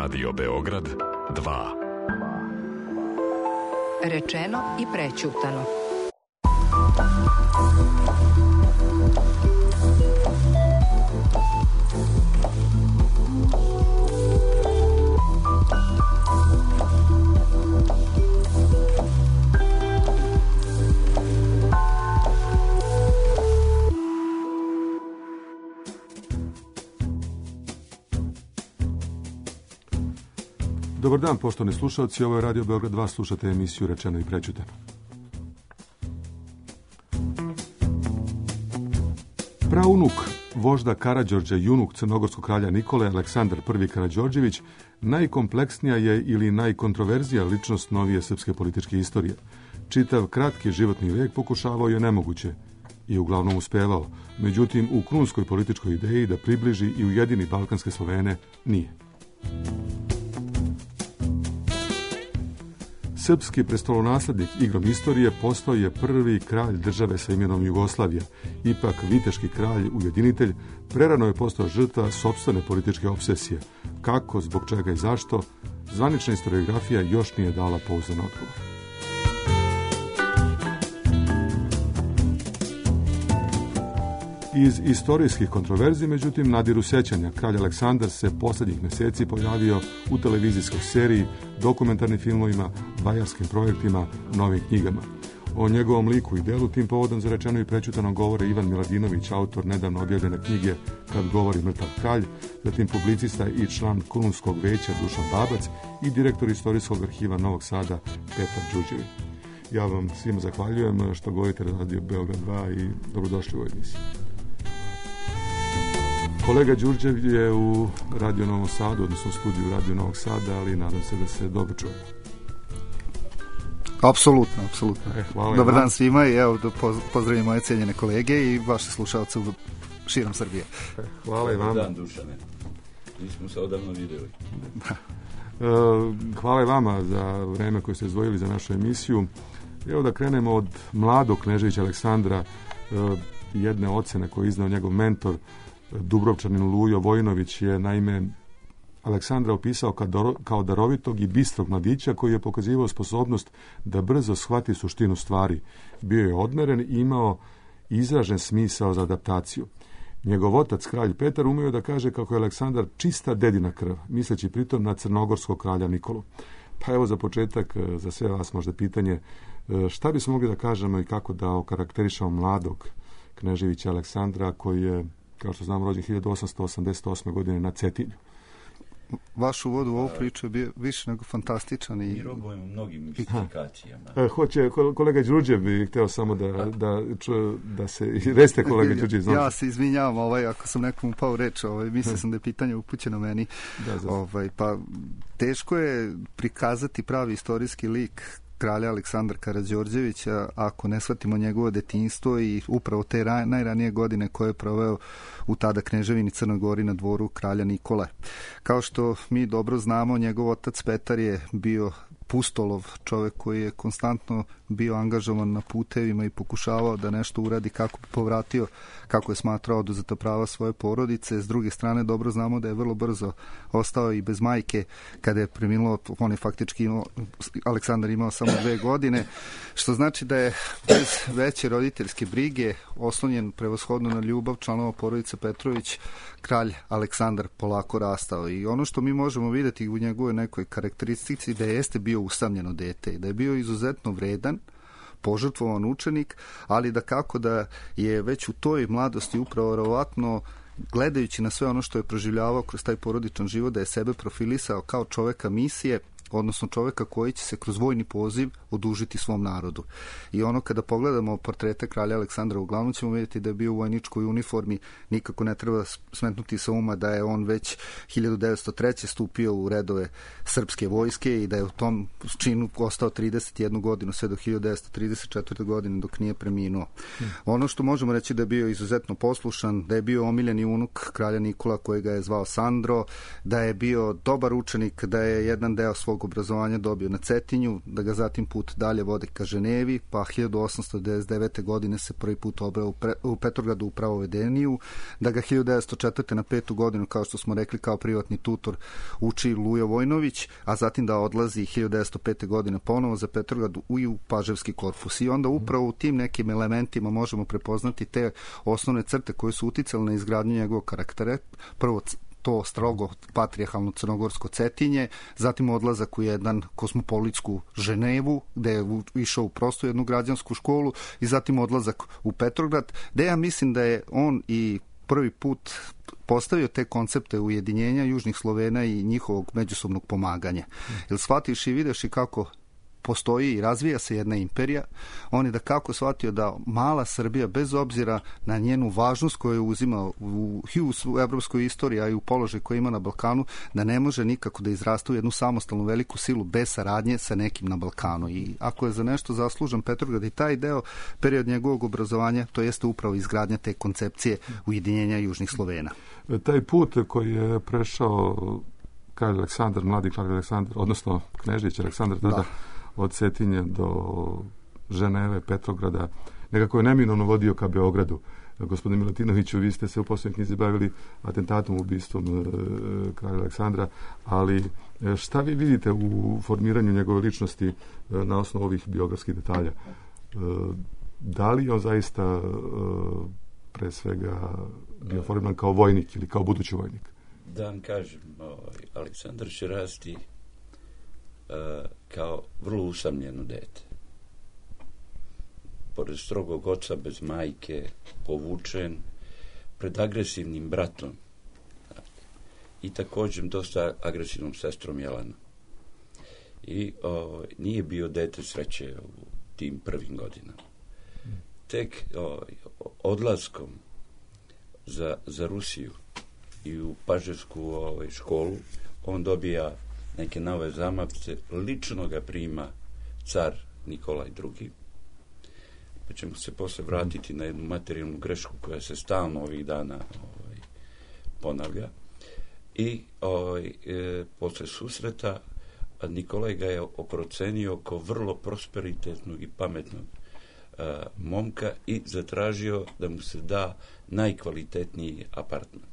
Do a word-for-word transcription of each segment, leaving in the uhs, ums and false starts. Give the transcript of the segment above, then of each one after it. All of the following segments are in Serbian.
Radio Beograd dva. Rečeno i prećutano. Dobar dan, poštovani slušalci, ovo je Radio Beograd dva, slušate emisiju Rečeno i prećutano. Praunuk vožda Karađorđa i unuk crnogorskog kralja Nikole, Aleksandar prvi Karađorđević, najkompleksnija je ili najkontroverzija ličnost novije srpske političke istorije. Čitav kratki životni vijek pokušavao je nemoguće i uglavnom uspevao, međutim u krunskoj političkoj ideji da približi i ujedini balkanske Slovene nije. Srpski prestolonaslednik igrom istorije postao je prvi kralj države sa imenom Jugoslavija. Ipak viteški kralj ujedinitelj prerano je postao žrtva sopstvene političke obsesije. Kako, zbog čega i zašto, zvanična historiografija još nije dala pouzdan odgovor. Iz istorijskih kontroverzi, međutim, nadiru sjećanja. Kralj Aleksandar se posljednjih mjeseci pojavio u televizijskoj seriji, dokumentarnim filmovima, bajarskim projektima, novim knjigama. O njegovom liku i delu tim povodom za Rečeno i prećutano govore Ivan Miladinović, autor nedavno objavljene knjige Kad govori mrtav kralj, zatim publicista i član Krunskog veća Dušan Babac i direktor istorijskog arhiva Novog Sada Petar Đurđević. Ja vam svima zahvaljujem što govorite na Radio Beograd dva i dobrodošli u ovoj emisiji. Kolega Đurđev je u Radio Novom Sadu, odnosno u studiju Radio Novog Sada, ali nadam se da se dobro čuje. Apsolutno, apsolutno. E, hvala. Dobar dan svima i evo da pozdravim moje cijenjene kolege i vaše slušalce u širom Srbije. E, hvala i vama. Dobar dan, Dušane. Nismo se odavno vidjeli. Da. E, hvala i vama za vreme koje ste izdvojili za našu emisiju. Evo da krenemo od mladog Kneževića Aleksandra, e, jedne ocene koje je iznao njegov mentor, Dubrovčanin Lujo Vojinović, je naime Aleksandra opisao kao darovitog i bistrog mladića koji je pokazivao sposobnost da brzo shvati suštinu stvari. Bio je odmeren i imao izražen smisao za adaptaciju. Njegov otac, kralj Petar, umeo da kaže kako je Aleksandar čista dedina krv, misleći pritom na crnogorskog kralja Nikolu. Pa evo za početak, za sve vas možda pitanje, šta bismo mogli da kažemo i kako da okarakterišemo mladog Kneževića Aleksandra koji je, kao što znam, rođen hiljadu osamsto osamdeset osme. godine na Cetinju. Vaš uvod u ovu priču je bio više nego fantastičan. I mi robujemo mnogim mistifikacijama. E, hoće, kolega Đurđev bi htio samo da, da, ču, da se... Reste kolega Đurđev. Ja se izvinjavam, ovaj, ako sam nekom upao reč, ovaj, mislio sam da je pitanje upućeno meni. Da, ovaj, pa teško je prikazati pravi istorijski lik kralja Aleksandra Karađorđevića ako ne shvatimo njegovo detinjstvo i upravo te ra- najranije godine koje je proveo u tada Kneževini Crnoj Gori na dvoru kralja Nikole. Kao što mi dobro znamo, njegov otac Petar je bio pustolov, čovjek koji je konstantno bio angažovan na putevima i pokušavao da nešto uradi kako bi povratio, kako je smatrao, oduzeta prava svoje porodice. S druge strane, dobro znamo da je vrlo brzo ostao i bez majke kada je preminuo. On je faktički imao, Aleksandar imao samo dve godine, što znači da je bez veće roditeljske brige, oslonjen prevashodno na ljubav članova porodice Petrović, kralj Aleksandar polako rastao. I ono što mi možemo vidjeti u njegovoj nekoj karakteristici da jeste bio usamljeno dete, da je bio izuzetno vredan, požrtvovan učenik, ali da kako da je već u toj mladosti upravo verovatno, gledajući na sve ono što je proživljavao kroz taj porodičan život, da je sebe profilisao kao čoveka misije, odnosno čovjeka koji će se kroz vojni poziv odužiti svom narodu. I ono kada pogledamo portrete kralja Aleksandra, uglavnom ćemo vidjeti da je bio u vojničkoj uniformi. Nikako ne treba smetnuti sa uma da je on već hiljadu devetsto treće. stupio u redove srpske vojske i da je u tom činu ostao trideset jednu godinu, sve do hiljadu devetsto trideset četvrte. godine dok nije preminuo. Hmm. Ono što možemo reći da je bio izuzetno poslušan, da je bio omiljeni unuk kralja Nikola kojega je zvao Sandro, da je bio dobar učenik, da je jedan deo svog osnovnog obrazovanja dobio na Cetinju, da ga zatim put dalje vode ka Ženevi, pa hiljadu osamsto devedeset devete. godine se prvi put obrao u, pre, u Petrogradu u Pravovedeniju, da ga hiljadu devetsto četvrte. na petu godinu, kao što smo rekli, kao privatni tutor uči Lujo Vojnović, a zatim da odlazi hiljadu devetsto pete. godine ponovo za Petrograd u, u Paževski korpus. I onda upravo u tim nekim elementima možemo prepoznati te osnovne crte koje su uticale na izgradnju njegovog karaktera. Prvo to strogo patrijarhalno crnogorsko Cetinje, zatim odlazak u jedan kosmopolitsku Ženevu, gde je išao u prostu jednu građansku školu, i zatim odlazak u Petrograd, gde ja mislim da je on i prvi put postavio te koncepte ujedinjenja Južnih Slovena i njihovog međusobnog pomaganja. Jer shvatiš i vidiš i kako postoji i razvija se jedna imperija, on je da kako shvatio da mala Srbija, bez obzira na njenu važnost koju je uzimao u, u evropskoj istoriji, a i u položaj koji ima na Balkanu, da ne može nikako da izraste u jednu samostalnu veliku silu bez saradnje sa nekim na Balkanu. I ako je za nešto zaslužan Petrograd i taj deo, period njegovog obrazovanja, to jeste upravo izgradnja te koncepcije ujedinjenja Južnih Slovena. Taj put koji je prešao kralj Aleksandar, mladi kralj Aleksandar, odnosno Knežević Aleksandar, tada da. od Cetinja do Ženeve, Petrograda, nekako je neminovno vodio ka Beogradu. Gospodine Milatinoviću, vi ste se u posljednjoj knjizi bavili atentatom, ubistvom e, kralja Aleksandra, ali šta vi vidite u formiranju njegove ličnosti e, na osnovu ovih biografskih detalja? E, da li on zaista e, pre svega bio formiran kao vojnik ili kao budući vojnik? Da vam kažem, Aleksandar će rasti Uh, kao vrlo usamljeno dete. Pored strogog oca, bez majke, povučen, pred agresivnim bratom i također dosta agresivnom sestrom Jelenom. I o, nije bio dete sreće u tim prvim godinama. Tek o, odlaskom za, za Rusiju i u Paževsku o, školu on dobija neke nove zamapce, lično ga prima car Nikolaj drugi. Pa ćemo se posle vratiti na jednu materijalnu grešku koja se stalno ovih dana ovaj, ponavlja. I ovaj, e, posle susreta Nikolaj ga je oprocenio kao vrlo prosperitetnog i pametnog a, momka i zatražio da mu se da najkvalitetniji apartman.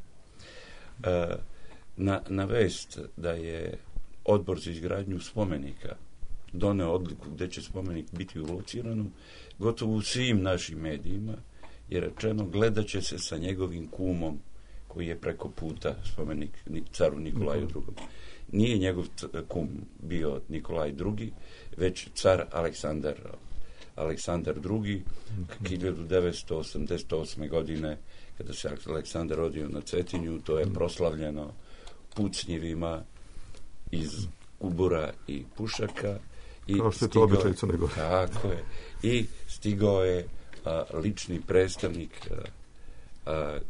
A, na, na vest da je Odbor za izgradnju spomenika doneo odluku gde će spomenik biti u Lociranu, gotovo u svim našim medijima je rečeno gledat će se sa njegovim kumom koji je preko puta spomenik caru Nikolaju drugom. Nije njegov kum bio Nikolaj drugi, već car Aleksandar Aleksandar drugi. hiljadu devetsto osamdeset osme. godine kada se Aleksandar rodio na Cetinju, to je proslavljeno pucnjivima iz kubura i pušaka. I kao što je to običaj Crne Gore. Tako je. I stigao je a, lični predstavnik a, a,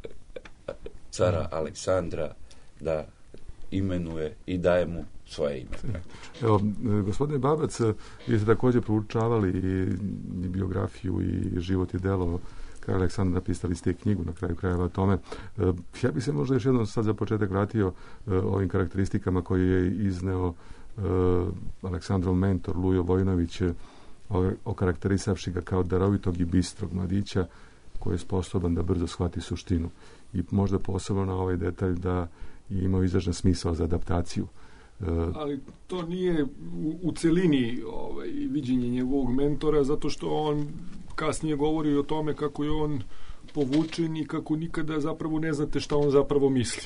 cara Aleksandra da imenuje i daje mu svoje ime. Evo, gospodine Babac, vi ste također proučavali i, i biografiju i život i delo kralja Aleksandra, napisali ste knjigu na kraju krajeva o tome. Ja bih se možda još jednom sad za početak vratio ovim karakteristikama koje je izneo Aleksandrov mentor Lujo Vojnović, okarakterisavši ga kao darovitog i bistrog mladića koji je sposoban da brzo shvati suštinu i možda posebno na ovaj detalj da je imao izražen smisao za adaptaciju. Ali to nije u, u celini ovaj, viđenje njegovog mentora, zato što on kasnije govori o tome kako je on povučen i kako nikada zapravo ne znate šta on zapravo misli.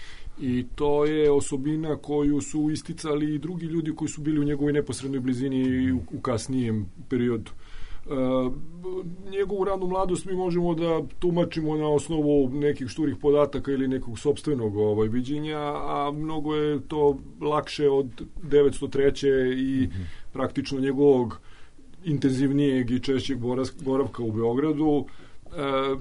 I to je osobina koju su isticali i drugi ljudi koji su bili u njegovoj neposrednoj blizini i u, u kasnijem periodu. Uh, njegovu ranu mladost mi možemo da tumačimo na osnovu nekih šturih podataka ili nekog sopstvenog ovaj, viđenja, a mnogo je to lakše od devetsto treće i mm-hmm. praktično njegovog intenzivnijeg i češćeg boravka u Beogradu. Uh,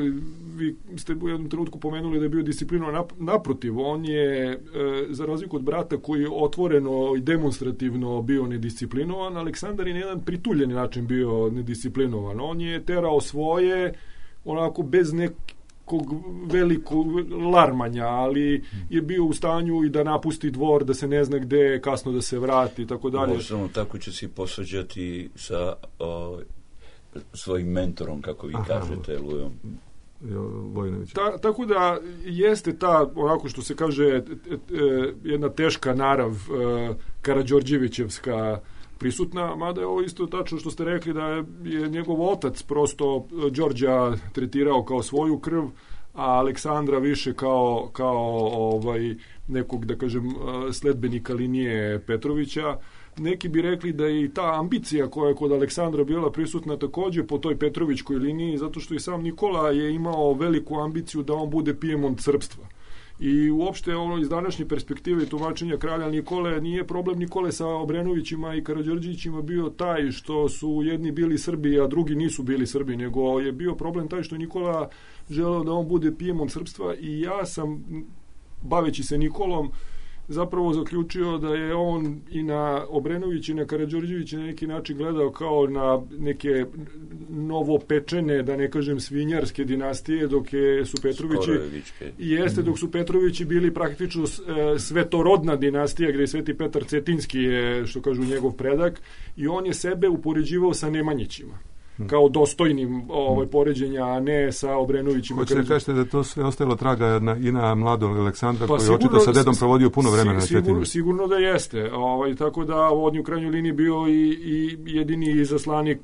vi ste u jednom trenutku pomenuli da je bio disciplinovan. Naprotiv, on je uh, za razliku od brata koji je otvoreno i demonstrativno bio nedisciplinovan, Aleksandar je na jedan prituljeni način bio nedisciplinovan. On je terao svoje onako bez nek, velikog larmanja, ali je bio u stanju i da napusti dvor, da se ne zna gde, kasno da se vrati, tako dalje. Možemo, tako će se posvađati sa o, svojim mentorom, kako vi Aha, kažete, Lujom Vojinović. Ta, tako da jeste ta, onako što se kaže, e, e, jedna teška narav e, Karađorđevićevska prisutna, mada je ovo isto tačno što ste rekli da je, je njegov otac prosto Đorđa tretirao kao svoju krv, a Aleksandra više kao, kao ovaj, nekog, da kažem, sledbenika linije Petrovića. Neki bi rekli da je i ta ambicija koja je kod Aleksandra bila prisutna takođe po toj Petrovićkoj liniji, zato što i sam Nikola je imao veliku ambiciju da on bude Pijemont srpstva. I uopšte ono iz današnje perspektive i tumačenja kralja Nikole nije problem Nikole sa Obrenovićima i Karađorđevićima bio taj što su jedni bili Srbi, a drugi nisu bili Srbi, nego je bio problem taj što Nikola želeo da on bude Pijemont srpstva i ja sam, baveći se Nikolom, zapravo zaključio da je on i na Obrenović i na Karađorđević na neki način gledao kao na neke novopečene, da ne kažem svinjarske dinastije, dok je su Petrovići i jeste dok su Petrovići bili praktično e, svetorodna dinastija gde je Sveti Petar Cetinski je, što kažu, njegov predak i on je sebe upoređivao sa Nemanjićima kao dostojnim ovaj, poređenja, a ne sa Obrenovićima. Hoćete da kažete da to sve ostavilo traga na, i na mladog Aleksandra, pa koji je očito sa dedom provodio puno vremena na Cetinju. Sigurno da jeste. Ovaj, tako da on je u krajnjoj liniji bio i, i jedini izaslanik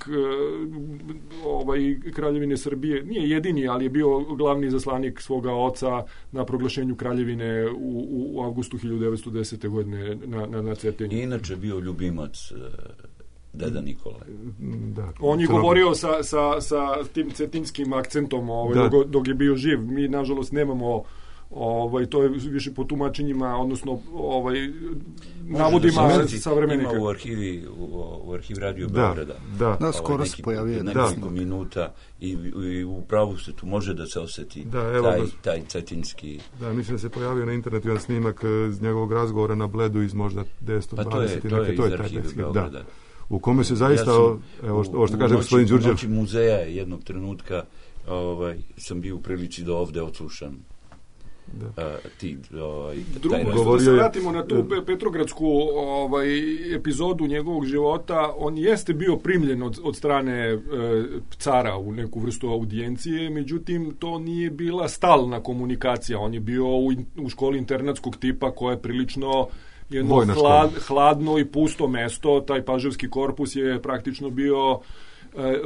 ovaj, Kraljevine Srbije. Nije jedini, ali je bio glavni izaslanik svoga oca na proglašenju Kraljevine u, u avgustu hiljadu devetsto desete. godine na, na, na Cetinju. Inače bio ljubimac deda Nikola. Da, on je govorio sa, sa, sa tim cetinskim akcentom ovaj, da. dok, dok je bio živ. Mi, nažalost, nemamo ovaj, to je više po tumačenjima, odnosno ovaj, navodima savremenika. Ima u arhivi, u, u arhivi Radio Beograda. Da, da, skoro se pojavio. Nekoliko minuta i, i u pravu se tu može da se osjeti da, evo, taj, taj cetinski... Da, mislim da se pojavio na internetu jedan snimak iz njegovog razgovora na Bledu iz možda devetsto dvadeset. Pa to je, to je iz arhivi Beograda. Da. U kome se zaista, ja sam, evo što, ovo što kaže gospodin Đurđev... U noći muzeja jednog trenutka ovaj, sam bio u prilici da ovde odslušam da. A, ti, ovaj, Drugo, što da se vratimo na tu petrogradsku ovaj, epizodu njegovog života, on jeste bio primljen od, od strane e, cara u neku vrstu audijencije, međutim to nije bila stalna komunikacija, on je bio u, u školi internatskog tipa koja je prilično jedno hlad, hladno i pusto mesto. Taj paževski korpus je praktično bio e,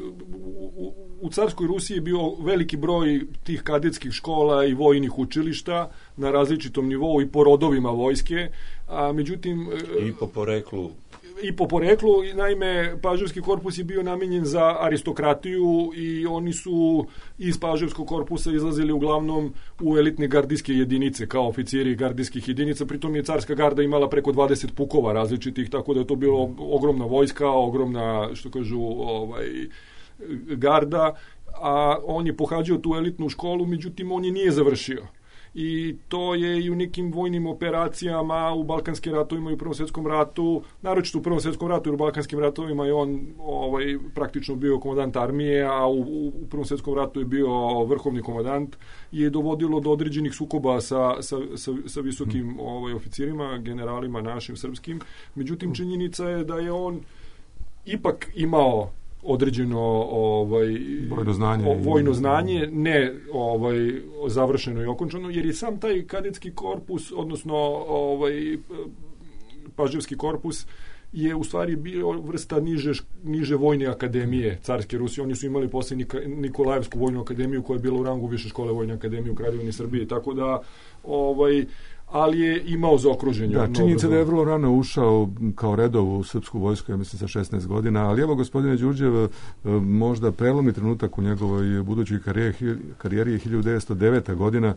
u, u carskoj Rusiji je bio veliki broj tih kadetskih škola i vojnih učilišta na različitom nivou i po rodovima vojske, a međutim i po poreklu i po poreklu, naime, paževski korpus je bio namenjen za aristokratiju i oni su iz paževskog korpusa izlazili uglavnom u elitne gardijske jedinice, kao oficiri gardijskih jedinica, pritom je carska garda imala preko dvadeset pukova različitih, tako da je to bilo ogromna vojska, ogromna, što kažu, ovaj, garda, a on je pohađao tu elitnu školu, međutim, on je nije završio. I to je i u nekim vojnim operacijama, u Balkanskim ratovima i u Prvom svjetskom ratu, naročito u Prvom svjetskom ratu i u Balkanskim ratovima je on ovaj, praktično bio komandant armije, a u, u Prvom svjetskom ratu je bio vrhovni komandant, je dovodilo do određenih sukoba sa, sa, sa, sa visokim ovaj, oficirima, generalima našim srpskim. Međutim, činjenica je da je on ipak imao određeno ovaj vojno znanje, o, vojno znanje ne ovaj završeno i okončano, jer je sam taj kadetski korpus, odnosno ovaj paževski korpus je u stvari bio vrsta niže, niže vojne akademije carske Rusije. Oni su imali posle Nikolajevsku vojnu akademiju koja je bila u rangu više škole vojne akademije u Kraljevini Srbije, tako da ovaj ali je imao zaokruženje. Da, činjenica da je vrlo rano ušao kao redov u srpsku vojsku, ja mislim sa šesnaest godina, ali evo gospodine Đurđev, možda prelomni trenutak u njegovoj budućoj karijeri, karijeri je hiljadu devetsto deveta. godina,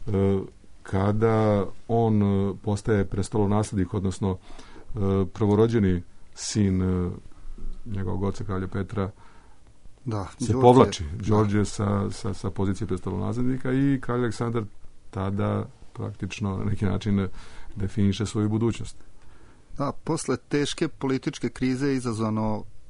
kada on postaje prestolonaslednik, odnosno prvorođeni sin njegovog oca kralja Petra, da, se Đorđe, povlači Đorđe da. sa, sa, sa pozicije prestolonaslednika i kralj Aleksandar tada praktično na neki način definiše svoju budućnost. Da, posle teške političke krize izazvano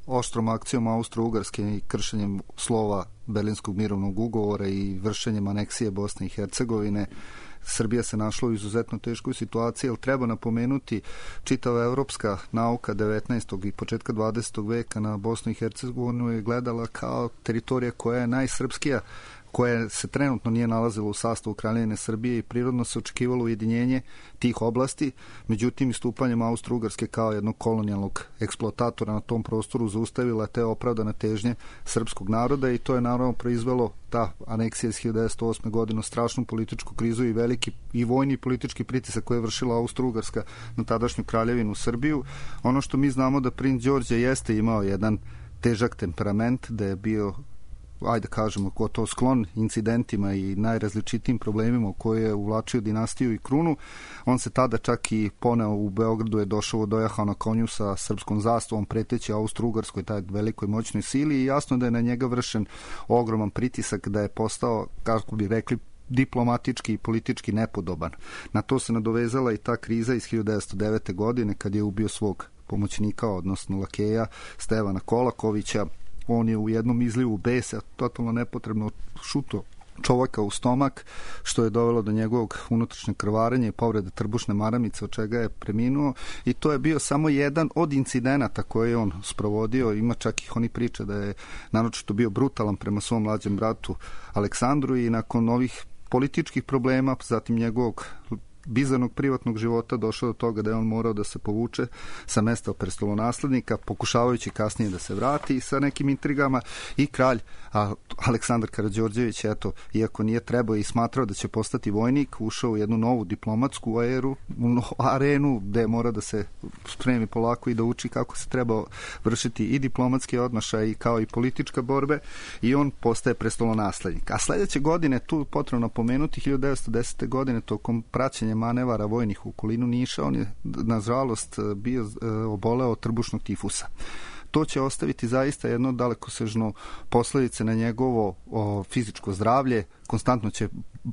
oštrom akcijom Austro-Ugarske i kršenjem slova Berlinskog mirovnog ugovora i vršenjem aneksije Bosne i Hercegovine, Srbija se našla u izuzetno teškoj situaciji, jer treba napomenuti čitava evropska nauka devetnaestog i početka dvadesetog veka na Bosnu i Hercegovinu je gledala kao teritorija koja je najsrpskija, koja se trenutno nije nalazila u sastavu Kraljevine Srbije i prirodno se očekivalo ujedinjenje tih oblasti. Međutim, istupanjem Austro-Ugarske kao jednog kolonijalnog eksploatatora na tom prostoru zaustavila te opravdane težnje srpskog naroda i to je naravno proizvelo ta aneksija iz hiljadu devetsto osme. godine strašnu političku krizu i veliki i vojni i politički pritisak koje je vršila Austro-Ugarska na tadašnju Kraljevinu Srbiju. Ono što mi znamo da princ Đorđe jeste imao jedan težak temperament, da je bio, ajde kažemo, ko to sklon incidentima i najrazličitijim problemima u koje je uvlačio dinastiju i krunu. On se tada čak i poneo u Beogradu, je došao, dojahao na konju sa srpskom zastavom, preteći Austro-Ugarskoj, taj velikoj moćnoj sili, i jasno da je na njega vršen ogroman pritisak, da je postao, kako bi rekli, diplomatički i politički nepodoban. Na to se nadovezala i ta kriza iz hiljadu devetsto devete. godine kad je ubio svog pomoćnika, odnosno lakeja Stevana Kolakovića. On je u jednom izlivu besa totalno nepotrebno šuto čovjeka u stomak, što je dovelo do njegovog unutrašnjeg krvarenja i povrede trbušne maramice, od čega je preminuo, i to je bio samo jedan od incidenata koje je on sprovodio. Ima čak i oni priča da je naročito bio brutalan prema svom mlađem bratu Aleksandru i nakon ovih političkih problema, zatim njegovog bizarnog privatnog života, došao do toga da je on morao da se povuče sa mesta prestolonaslednika, pokušavajući kasnije da se vrati sa nekim intrigama, i kralj a, Aleksandar Karađorđević, eto, iako nije trebao i smatrao da će postati vojnik, ušao u jednu novu diplomatsku aeru, u arenu gde mora da se spremi polako i da uči kako se treba vršiti i diplomatski odnošaj i kao i politička borbe, i on postaje prestolonaslednik. A sledeće godine, tu potrebno napomenuti, hiljadu devetsto desete. godine, tokom praćenja manevara vojnih u okolinu Niša, on je nažalost bio oboleo od trbušnog tifusa. To će ostaviti zaista jedno dalekosežno posledice na njegovo o, fizičko zdravlje, konstantno će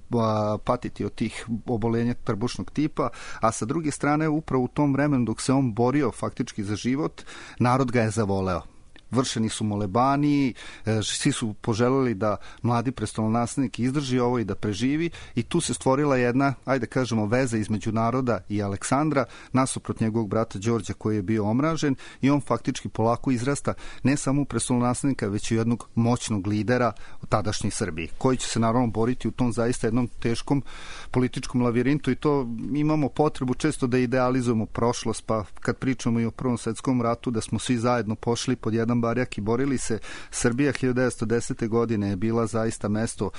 a, patiti od tih obolenja trbušnog tipa, a sa druge strane, upravo u tom vremenu dok se on borio faktički za život, narod ga je zavoleo. Vršeni su molebani, svi su poželjeli da mladi prestolonaslednik izdrži ovo i da preživi, i tu se stvorila jedna, ajde kažemo, veza između naroda i Aleksandra nasuprot njegovog brata Đorđa koji je bio omražen, i on faktički polako izrasta ne samo u prestolonaslednika, već i jednog moćnog lidera u tadašnjoj Srbiji, koji će se naravno boriti u tom zaista jednom teškom političkom lavirintu. I to imamo potrebu često da idealizujemo prošlost, pa kad pričamo i o Prvom svetskom ratu, da smo svi zajedno pošli pod jedan barjak i borili se. Srbija hiljadu devetsto desete. godine je bila zaista mesto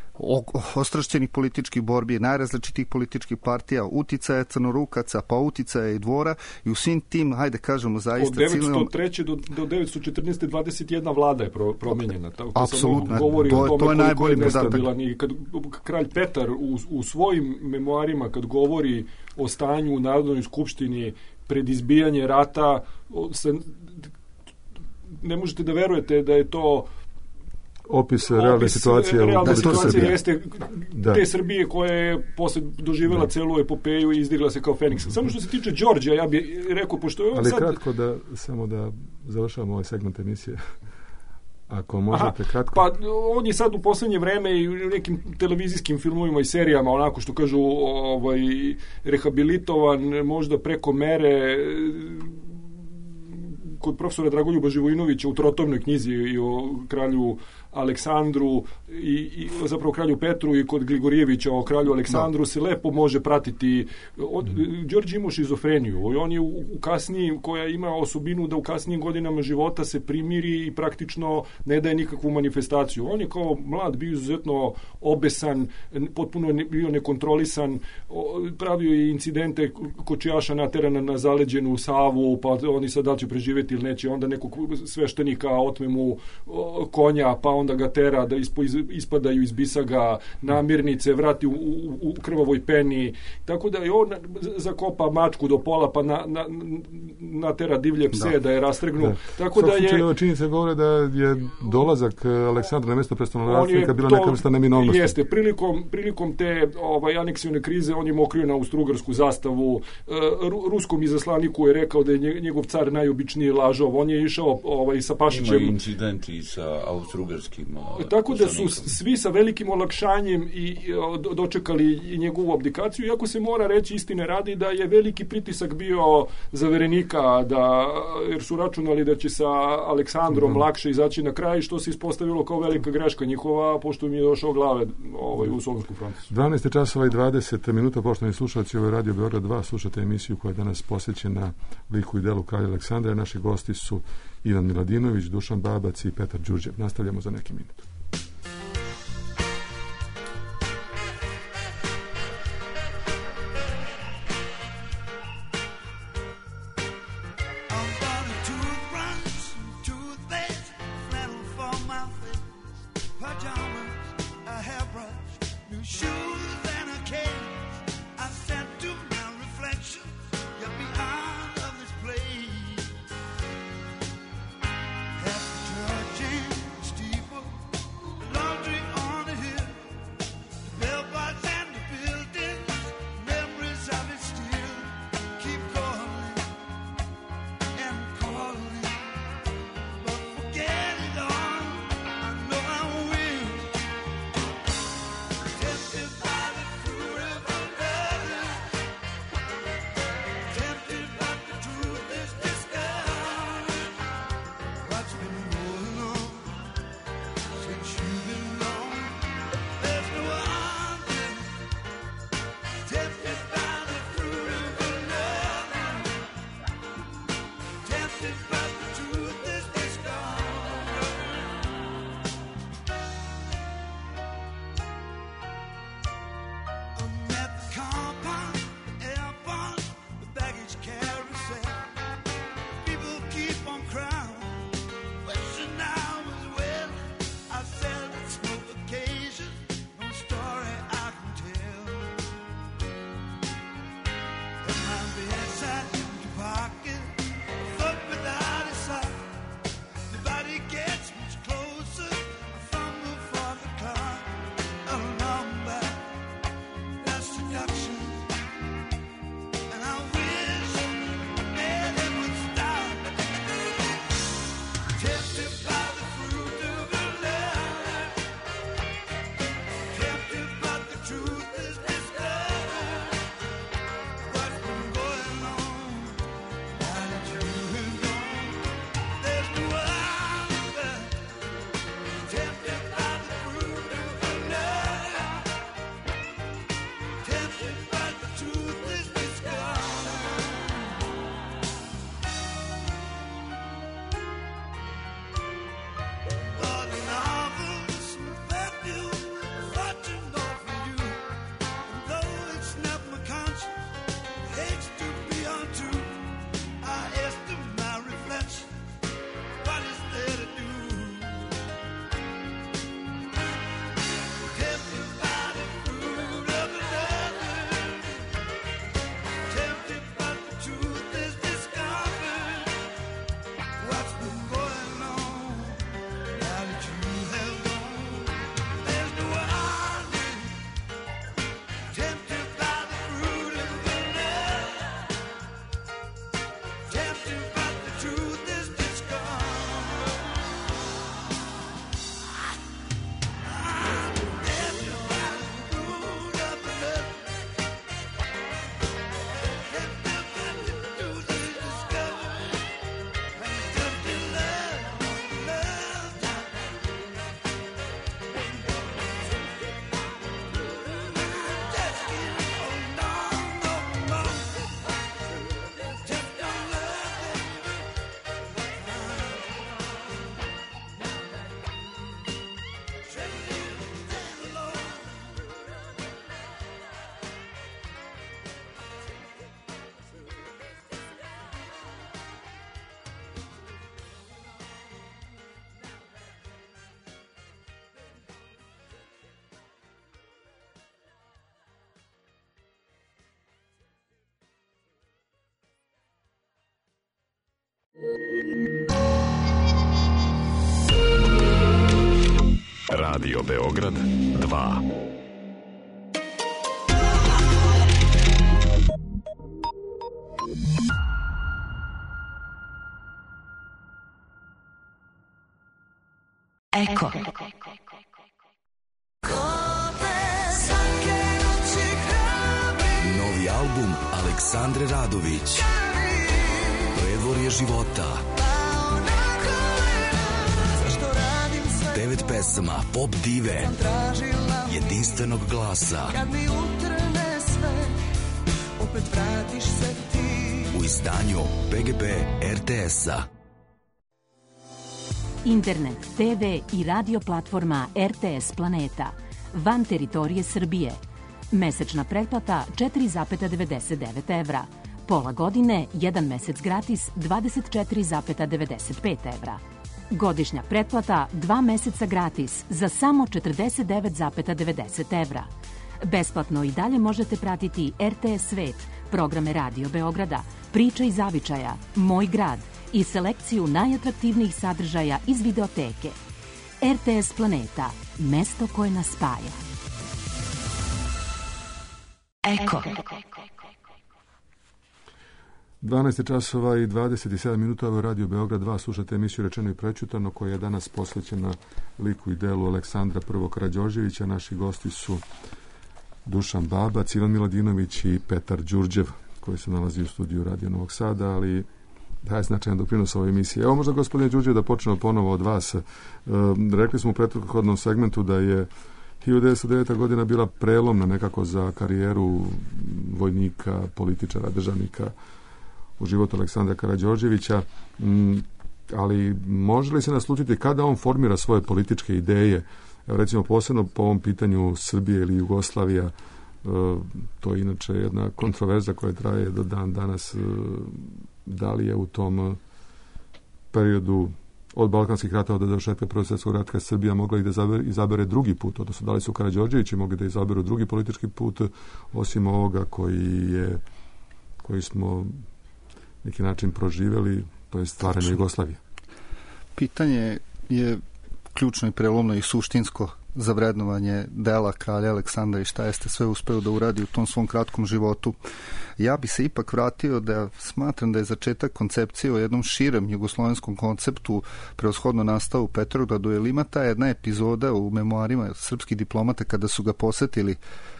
ostrašćenih političkih borbi, najrazličitih političkih partija, uticaja crnorukaca, pa uticaja i dvora, i u svim tim, hajde kažemo, zaista od devetsto treće. do, do devetsto četrnaeste. dvadeset jedna vlada je pro, promenjena. Apsolutno, govori to, o tome to je najbolji podatak. I kad kralj Petar u, u svojim memoarima, kad govori o stanju u Narodnoj skupštini pred izbijanje rata, se, ne možete da verujete da je to opis realne situacije. Realna situacija jeste da. Te Srbije koja je posle doživjela da. celu epopeju i izdigla se kao Feniks. Samo što se tiče Đorđa, ja bih rekao, pošto je on Ali sad... kratko da, samo da završavamo ovaj segment emisije. Ako možete Aha, kratko. Pa on je sad u poslednje vreme i u nekim televizijskim filmovima i serijama, onako što kažu, ovaj, rehabilitovan, možda preko mere. Kod profesora Dragoljuba Živojinovića u trotomnoj knjizi i o kralju Aleksandru i, i zapravo kralju Petru, i kod Gligorijevića o kralju Aleksandru no. se lepo može pratiti. Od, mm. Đorđe imao šizofreniju i on je u, u kasniji, koja ima osobinu da u kasnijim godinama života se primiri i praktično ne daje nikakvu manifestaciju. On je kao mlad bio izuzetno obesan, potpuno ne, bio nekontrolisan, pravio je incidente kočijaša naterana na zaleđenu Savu, pa oni sad da li će preživjeti ili neće, onda nekog sveštenika otme mu konja, pa onda ga tera da ispo, ispadaju iz bisaga namirnice, vrati u, u, u krvavoj peni, tako da je on zakopa mačku do pola, pa na, na, natera divlje pse da, da je rastregnu. Da. Tako da je... Činjenica govore da je dolazak Aleksandra na mesto prestolonaslednika bila neka vrsta neminovnosti. Jeste, prilikom, prilikom te ovaj, aneksione krize on je mokrio na austrougarsku zastavu. Ruskom izaslaniku je rekao da je njegov car najobičniji laž lažov. On je išao ovaj, sa Pašićem. Ima incidenti sa austrougarskim. Tako da su svi sa velikim olakšanjem i dočekali njegovu abdikaciju, iako se mora reći istine radi da je veliki pritisak bio zaverenika, da, jer su računali da će sa Aleksandrom mm. lakše izaći na kraj, što se ispostavilo kao velika greška njihova, pošto mi je došao glave ovaj, u Sovjetsku Francusku. dvanaest časova i dvadeset minuta, poštovani slušalci, ovo je Radio Beograd dva, slušate emisiju koja je danas posvećena liku i delu kralja Aleksandra. Naši gosti su Ivan Miladinović, Dušan Babac i Petar Đurđev. Nastavljamo za neki minut. Radio Beograd dva. Eko. Novi album Aleksandre Radović, Predvorje života. Devet pesama pop dive, jedinstvenog glasa. U izdanju P G P R T S-a. Internet, te ve i radio platforma R T S Planeta. Van teritorije Srbije. Mesečna pretplata četiri zarez devedeset devet evra. Pola godine, jedan mesec gratis dvadeset četiri zarez devedeset pet evra. Godišnja pretplata dva meseca gratis za samo četrdeset devet zarez devedeset evra. Besplatno i dalje možete pratiti R T S Svet, programe Radio Beograda, Priča iz zavičaja, Moj grad i selekciju najatraktivnijih sadržaja iz videoteke. R T S Planeta, mesto koje nas spaja. Eko. dvanaest časova i dvadeset sedam minuta u Radio Beograd dva slušate emisiju Rečeno i prečutano koja je danas posvećena liku i delu Aleksandra I. Karađorđevića. Naši gosti su Dušan Babac, Ivan Miladinović i Petar Đurđev koji se nalazi u studiju Radio Novog Sada, ali daje značajan doprinos ovoj emisiji. Evo možda gospodine Đurđev da počnemo ponovo od vas. E, rekli smo u prethodnom segmentu da je hiljadu devetsto deveta godina bila prelomna nekako za karijeru vojnika, političara, državnika u životu Aleksandra Karađorđevića, mm, ali može li se naslutiti kada on formira svoje političke ideje? Evo recimo posebno po ovom pitanju Srbije ili Jugoslavija, e, to je inače jedna kontroverza koja traje do dan danas, e, da li je u tom periodu od Balkanskih ratova do završetka Prvog svjetskog rata Srbija mogla i da izabere, izabere drugi put, odnosno da li su Karađorđevići mogli da izaberu drugi politički put osim ovoga koji je koji smo neki način proživjeli, to je stvaranje Jugoslavije. Pitanje je ključno i prelomno i suštinsko za vrednovanje dela kralja Aleksandra i šta jeste sve uspeo da uradi u tom svom kratkom životu. Ja bi se ipak vratio da smatram da je začetak koncepcije o jednom širem jugoslovenskom konceptu prevashodno nastao u Petrogradu, jer ima ta jedna epizoda u memoarima srpskih diplomata kada su ga posetili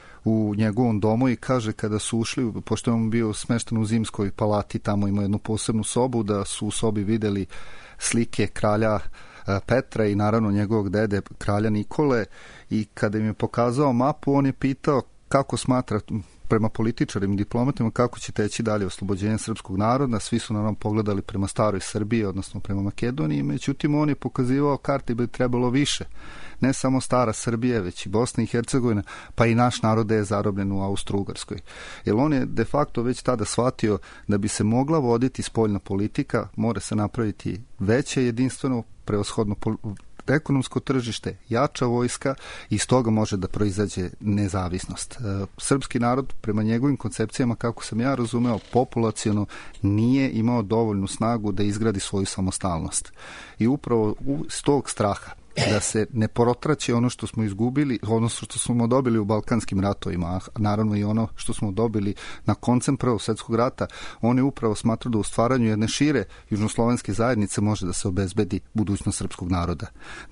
u njegovom domu i kaže kada su ušli, pošto je on bio smešten u Zimskoj palati, tamo ima jednu posebnu sobu, da su u sobi videli slike kralja Petra i naravno njegovog dede kralja Nikole, i kada im je pokazao mapu on je pitao kako smatra prema političarima i diplomatima kako će teći dalje oslobođenje srpskog naroda. Svi su naravno pogledali prema staroj Srbiji, odnosno prema Makedoniji, međutim on je pokazivao karte bi trebalo više, ne samo stara Srbija, već i Bosna i Hercegovina, pa i naš narod je zarobljen u Austro-Ugarskoj. Jer on je de facto već tada shvatio da bi se mogla voditi spoljna politika, mora se napraviti veće jedinstveno, prevashodno ekonomsko tržište, jača vojska i iz toga može da proizađe nezavisnost. Srpski narod, prema njegovim koncepcijama, kako sam ja razumeo, populaciono nije imao dovoljnu snagu da izgradi svoju samostalnost. I upravo iz tog straha da se ne protraće ono što smo izgubili, odnosno što smo dobili u Balkanskim ratovima, a naravno i ono što smo dobili na koncem Prvog svjetskog rata, on je upravo smatrao da u stvaranju jedne šire južnoslovenske zajednice može da se obezbedi budućnost srpskog naroda.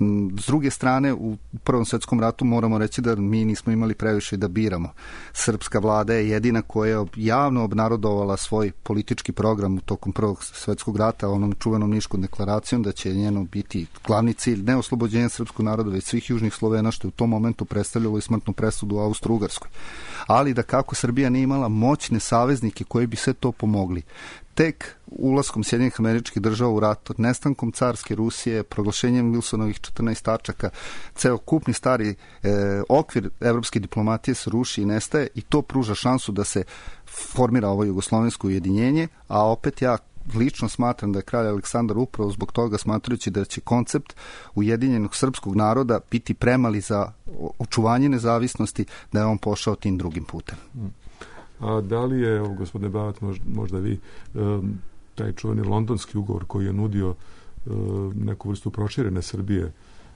S druge strane, u Prvom svjetskom ratu moramo reći da mi nismo imali previše da biramo. Srpska vlada je jedina koja je javno obnarodovala svoj politički program u tokom Prvog svjetskog rata, onom čuvenom Niškom deklaracijom da će njeno biti glavni cilj ne oslobođenje srpskog naroda, već svih južnih Slovena, što je u tom momentu predstavljalo i smrtnu presudu u Austro-Ugarskoj. Ali da kako Srbija nije imala moćne saveznike koji bi sve to pomogli. Tek ulaskom Sjedinjenih Američkih Država u rat, nestankom carske Rusije, proglašenjem Wilsonovih četrnaest tačaka, ceo kupni stari e, okvir evropske diplomatije se ruši i nestaje, i to pruža šansu da se formira ovo jugoslovensko ujedinjenje, a opet ja lično smatram da je kralj Aleksandar upravo zbog toga, smatrajući da će koncept ujedinjenog srpskog naroda biti premali za očuvanje nezavisnosti, da je on pošao tim drugim putem. A da li je, evo, gospodine Bavat, možda vi, taj čuveni londonski ugovor koji je nudio neku vrstu proširene Srbije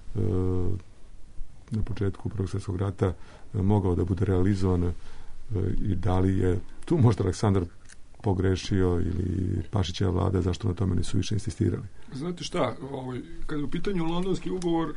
na početku Prvog svjetskog rata mogao da bude realizovan, i da li je tu možda Aleksandar pogrešio ili Pašićeva vlada, zašto na tome nisu više insistirali? Znate šta, ovaj, kad je u pitanju londonski ugovor, e,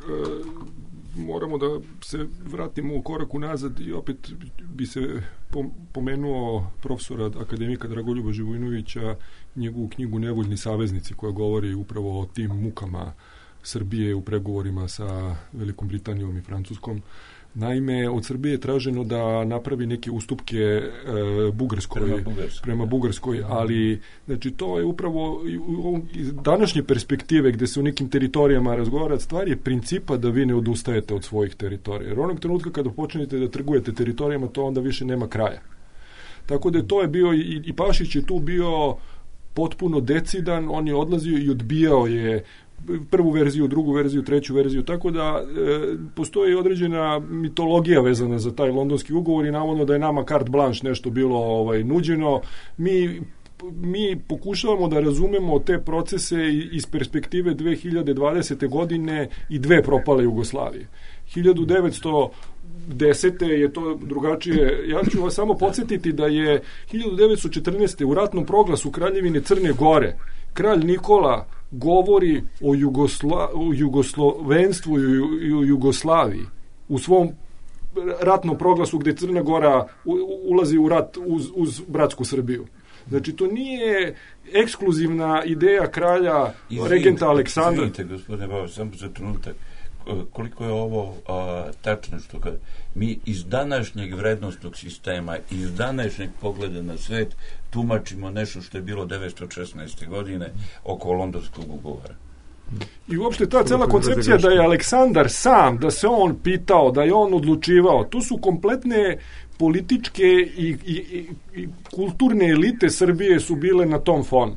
moramo da se vratimo u korak unazad i opet bi se pomenuo profesora akademika Dragoljuba Živojinovića, njegovu knjigu Nevoljni saveznici, koja govori upravo o tim mukama Srbije u pregovorima sa Velikom Britanijom i Francuskom. Naime, od Srbije je traženo da napravi neke ustupke e, Bugarskoj, prema Bugarskoj, prema Bugarskoj, ali znači, to je upravo iz današnje perspektive gde se u nekim teritorijama razgovara, stvar je principa da vi ne odustajete od svojih teritorija. Jer onog trenutka kada počnete da trgujete teritorijama, to onda više nema kraja. Tako da to je bio, i, i Pašić je tu bio potpuno decidan, on je odlazio i odbijao je prvu verziju, drugu verziju, treću verziju, tako da e, postoji određena mitologija vezana za taj londonski ugovor i navodno da je nama carte blanche nešto bilo ovaj, nuđeno. Mi, mi pokušavamo da razumemo te procese iz perspektive dve hiljade dvadesete godine i dve propale Jugoslavije. hiljadu devetsto desete je to drugačije. Ja ću vas samo podsjetiti da je hiljadu devetsto četrnaeste. u ratnom proglasu Kraljevine Crne Gore kralj Nikola govori o, Jugosla, o jugoslovenstvu i o Jugoslaviji u svom ratnom proglasu gde Crna Gora u, ulazi u rat uz, uz bratsku Srbiju. Znači, to nije ekskluzivna ideja kralja izvinite, regenta Aleksandra. Izvinite, gospodine Babo, samo za trenutak. Koliko je ovo a, tačno što kad mi iz današnjeg vrednostnog sistema, iz današnjeg pogleda na svet tumačimo nešto što je bilo devetsto šesnaeste. godine oko londonskog ugovora. I uopšte ta cela koncepcija da je Aleksandar sam, da se on pitao, da je on odlučivao, tu su kompletne političke i, i, i, i kulturne elite Srbije su bile na tom fonu.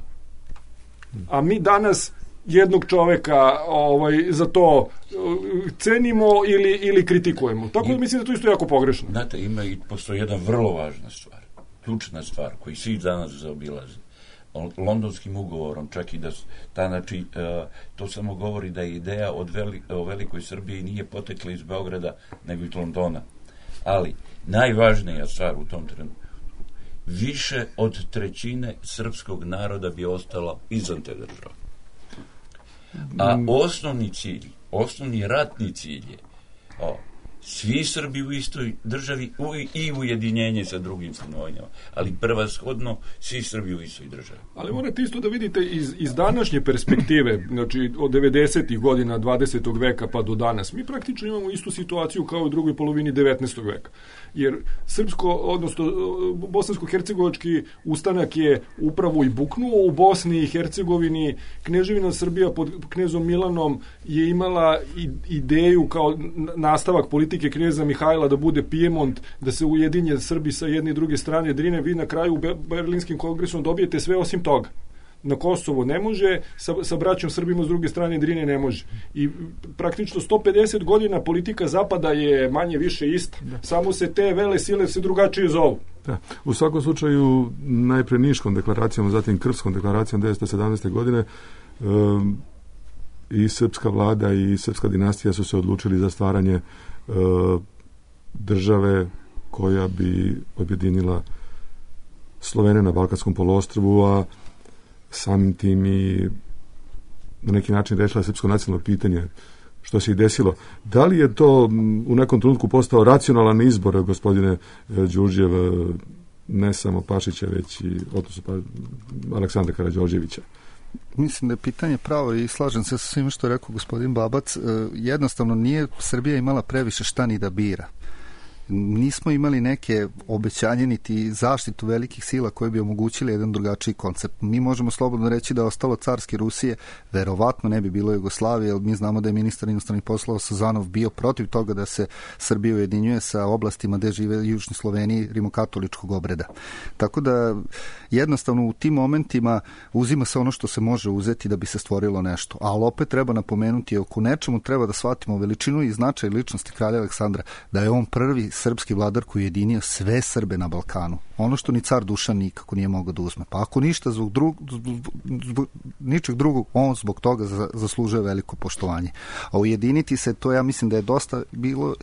A mi danas jednog čoveka ovaj, za to cenimo ili, ili kritikujemo. Tako da mislim da to isto jako pogrešno. Znate, ima i postoji jedna vrlo važna stvar, ključna stvar, koji svi danas zaobilaze. Londonskim ugovorom, čak i da ta, znači, to samo govori da je ideja od veli, o velikoj Srbiji nije potekla iz Beograda, nego iz Londona. Ali, najvažnija stvar u tom trenutku, više od trećine srpskog naroda bi ostalo izvan te države. A osnovni cilj, osnovni ratni cilj je o, svi Srbi u istoj državi u, i ujedinjenje sa drugim stanovima, ali prvashodno svi Srbi u istoj državi. Ali morate isto da vidite iz, iz današnje perspektive, znači od devedesetih godina dvadesetog veka pa do danas, mi praktično imamo istu situaciju kao u drugoj polovini devetnaestog veka. Jer srpsko, odnosno bosansko-hercegovački ustanak je upravo i buknuo u Bosni i Hercegovini. Kneževina Srbija pod knezom Milanom je imala ideju kao nastavak politike kneza Mihajla da bude Pijemont, da se ujedinje Srbi sa jedne i druge strane Drine. Vi na kraju u Berlinskim kongresom dobijete sve osim toga. Na Kosovo ne može, sa, sa braćom Srbima s druge strane Drine ne može. I praktično sto pedeset godina politika Zapada je manje više ista. Da. Samo se te vele sile se drugačije zovu. Da. U svakom slučaju, najpre Niškom deklaracijom, zatim Krfskom deklaracijom devetsto sedamnaeste. godine um, i srpska vlada i srpska dinastija su se odlučili za stvaranje uh, države koja bi objedinila Slovene na Balkanskom poluostrvu, a samim tim i na neki način rešila srpsko nacionalno pitanje, što se i desilo. Da li je to u nekom trenutku postao racionalan izbor, gospodine Đurđev, ne samo Pašića, već i odnosno pa, Aleksandra Karađorđevića? Mislim da je pitanje pravo i slažem se sa svima što je rekao gospodin Babac. Jednostavno nije Srbija imala previše šta ni da bira. Nismo imali neke obećanje niti zaštitu velikih sila koje bi omogućili jedan drugačiji koncept. Mi možemo slobodno reći da je ostalo carske Rusije, verovatno ne bi bilo Jugoslavije, jer mi znamo da je ministar inostranih poslova Sazanov bio protiv toga da se Srbija ujedinjuje sa oblastima gde žive južni Sloveniji rimokatoličkog obreda. Tako da jednostavno u tim momentima uzima se ono što se može uzeti da bi se stvorilo nešto. Ali opet treba napomenuti, oko nečemu treba da shvatimo veličinu i značaj ličnosti kralja Aleksandra, da je on prvi srpski vladar koji je jedinio sve Srbe na Balkanu. Ono što ni car Dušan nikako nije mogao da uzme. Pa ako ništa zbog, drug, zbog ničeg drugog, on zbog toga zaslužuje veliko poštovanje. A ujediniti se, to ja mislim da je dosta bilo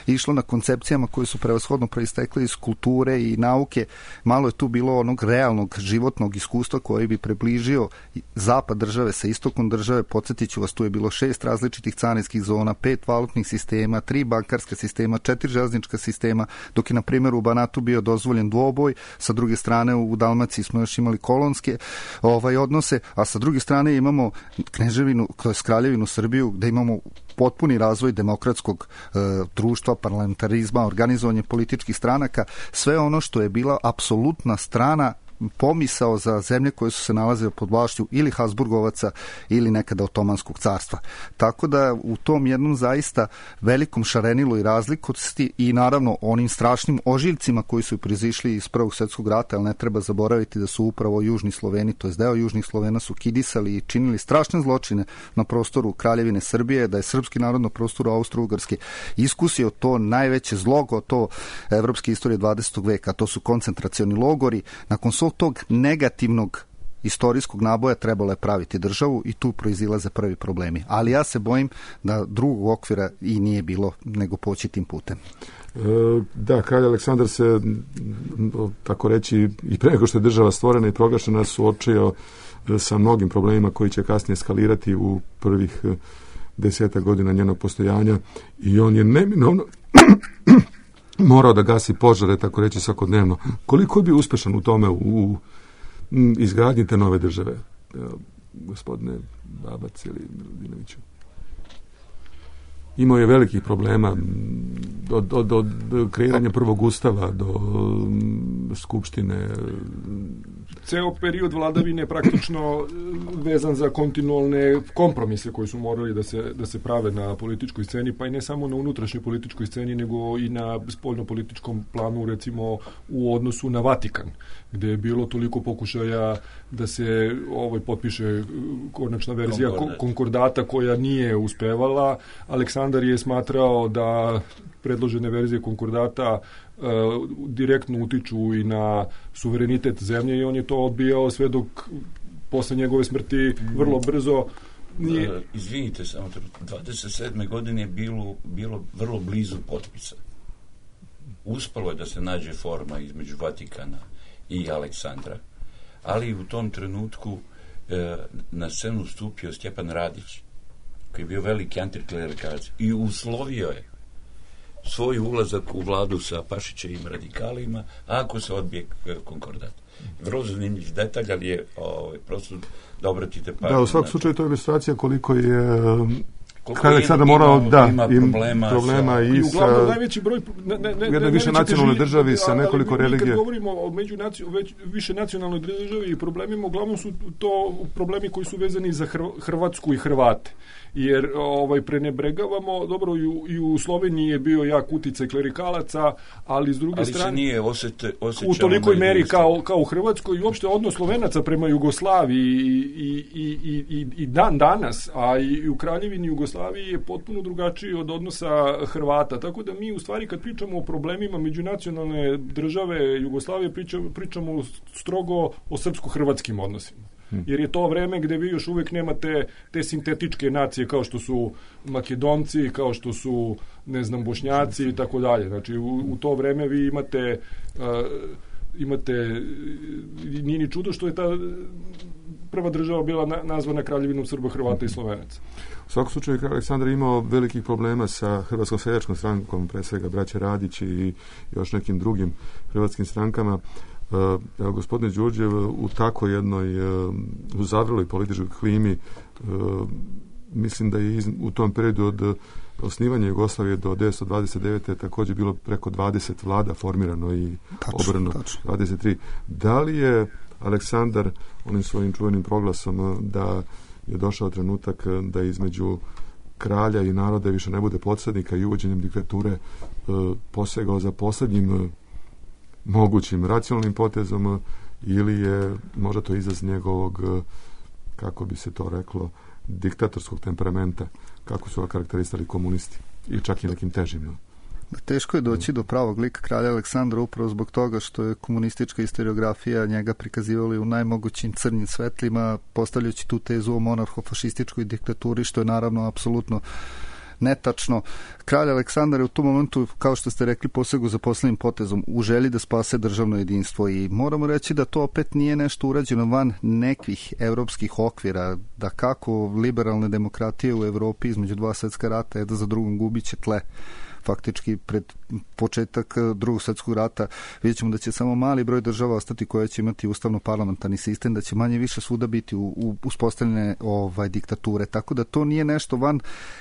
išlo na koncepcijama koje su prevashodno proistekle iz kulture i nauke. Malo je tu bilo onog realnog životnog iskustva koji bi približio zapad države sa istokom države. Podsjetit ću vas, tu je bilo šest različitih carinskih zona, pet valutnih sistema, tri bankarska sistema, četiri železnička sistema, dok je na primjer u Banatu bio dozvoljen dvoboj, sa druge strane u Dalmaciji smo još imali kolonske ovaj, odnose, a sa druge strane imamo kneževinu, to je Kraljevinu Srbiju, gde imamo potpuni razvoj demokratskog e, društva, parlamentarizma, organizovanje političkih stranaka, sve ono što je bila apsolutna strana pomisao za zemlje koje su se nalazile pod vlašću ili Habsburgovaca ili nekada Otomanskog carstva. Tako da u tom jednom zaista velikom šarenilu i razlikosti i naravno onim strašnim ožiljcima koji su proizišli iz Prvog svjetskog rata, ali ne treba zaboraviti da su upravo južni Sloveni, to je deo južnih Slovena, su kidisali i činili strašne zločine na prostoru Kraljevine Srbije, da je srpski narod na prostoru Austro-Ugarske iskusio to najveće zlogo, to evropske istorije dvadesetog veka, to su koncentracioni logori. Nakon svog tog negativnog istorijskog naboja trebalo je praviti državu i tu proizilaze prvi problemi. Ali ja se bojim da drugog okvira i nije bilo nego poći tim putem. E, da, kralj Aleksandar se, tako reći, i pre nego što je država stvorena i proglašena, suočio sa mnogim problemima koji će kasnije eskalirati u prvih desetak godina njenog postojanja i on je neminovno morao da gasi požare, tako reći, svakodnevno. Koliko je bio uspešan u tome, u izgradnji te nove države, gospodine Babac ili Milutinoviću? Imao je velikih problema od, od, od kreiranja prvog ustava do skupštine. Ceo period vladavine je praktično vezan za kontinualne kompromise koji su morali da se, da se prave na političkoj sceni, pa i ne samo na unutrašnjoj političkoj sceni, nego i na spoljnopolitičkom planu, recimo u odnosu na Vatikan, gde je bilo toliko pokušaja da se ovaj potpiše konačna verzija Konkordat. konkordata koja nije uspevala. Aleksandar je smatrao da predložene verzije konkordata uh, direktno utiču i na suverenitet zemlje i on je to odbijao sve dok posle njegove smrti vrlo brzo nije... Uh, izvinite, samo dvadeset sedme godine je bilo, bilo vrlo blizu potpisa. Uspelo je da se nađe forma između Vatikana i Aleksandra, ali u tom trenutku uh, na scenu stupio Stjepan Radić, koji je bio veliki antiklerikalac i uslovio je svoj ulazak u vladu sa Pašićevim radikalima ako se odbije konkordat. Vrlo zanimljiv detalj, ali je ovaj, prosto da obratite pažnju. Da, u svakom slučaju to je ilustracija koliko je kralj Aleksandar morao da ima im problema, problema sa, i, i uglavnom sa najveći broj ne, ne, ne, jedne više nacionalnoj državi sa nekoliko ali, religija. Kad govorimo o među već više nacionalnoj državi i problemima, uglavnom su to problemi koji su vezani za Hrvatsku i Hrvate. Jer ovaj prenebregavamo, dobro, i u, i u Sloveniji je bio jak uticaj klerikalaca, ali s druge ali strane se nije osjete, u tolikoj meri kao, kao u Hrvatskoj i uopšte odnos Slovenaca prema Jugoslaviji i, i, i, i, i dan danas, a i u Kraljevini Jugoslaviji je potpuno drugačiji od odnosa Hrvata. Tako da mi u stvari kad pričamo o problemima međunacionalne države Jugoslavije pričamo, pričamo strogo o srpsko-hrvatskim odnosima. Jer je to vreme gde vi još uvijek nemate te sintetičke nacije kao što su Makedonci, kao što su, ne znam, Bošnjaci i tako dalje. Znači, u, u to vreme vi imate, uh, imate, nije ni čudo što je ta prva država bila na, nazvana Kraljevinom Srba, Hrvata i Slovenaca. U svakom slučaju, Aleksandar je imao velikih problema sa Hrvatskom seljačkom strankom, pre svega braće Radić i još nekim drugim hrvatskim strankama. Evo, gospodine Đurđev, u tako jednoj u zavreloj političkoj klimi, mislim da je u tom periodu od osnivanja Jugoslavije do devetsto dvadeset devete također bilo preko dvadeset vlada formirano i obrano dvadeset tri. Da li je Aleksandar onim svojim čuvenim proglasom da je došao trenutak da između kralja i naroda više ne bude podsjednika i uvođenjem diktature posegao za posljednjim mogućim racionalnim potezom ili je možda to izraz njegovog, kako bi se to reklo, diktatorskog temperamenta, kako su ga karakterisali komunisti i čak i nekim težim. Teško je doći do pravog lika kralja Aleksandra upravo zbog toga što je komunistička historiografija njega prikazivali u najmogućim crnim svetlima, postavljajući tu tezu o monarho-fašističkoj diktaturi, što je naravno apsolutno netačno. Kralj Aleksandar je u tom momentu, kao što ste rekli, posegu za poslednjim potezom u želji da spase državno jedinstvo i moramo reći da to opet nije nešto urađeno van nekih evropskih okvira, da kako liberalne demokratije u Evropi između dva svetska rata jedna za drugom gubiće tle. Faktički pred početak drugog svjetskog rata vidjet ćemo da će samo mali broj država ostati koje će imati ustavno-parlamentarni sistem, da će manje više svuda biti u, u uspostavljene ovaj, diktature. Tako da to nije nešto van